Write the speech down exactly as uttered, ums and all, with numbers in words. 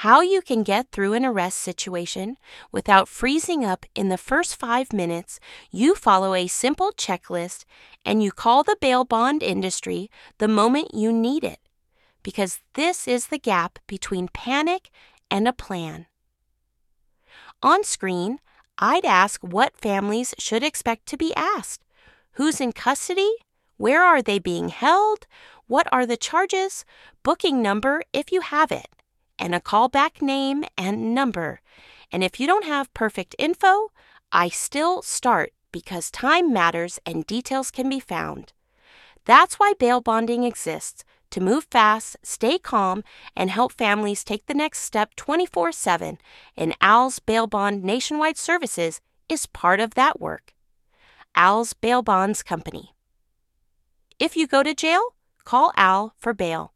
how you can get through an arrest situation without freezing up in the first five minutes. You follow a simple checklist and you call the bail bond industry the moment you need it, because this is the gap between panic and a plan. On screen, I'd ask what families should expect to be asked. Who's in custody? Where are they being held? What are the charges? Booking number if you have it, and a callback name and number. And if you don't have perfect info, I still start because time matters and details can be found. That's why bail bonding exists, to move fast, stay calm, and help families take the next step twenty-four seven, and Al's Bail Bond Nationwide Services is part of that work. Al's Bail Bonds Company. If you go to jail, call Al for bail.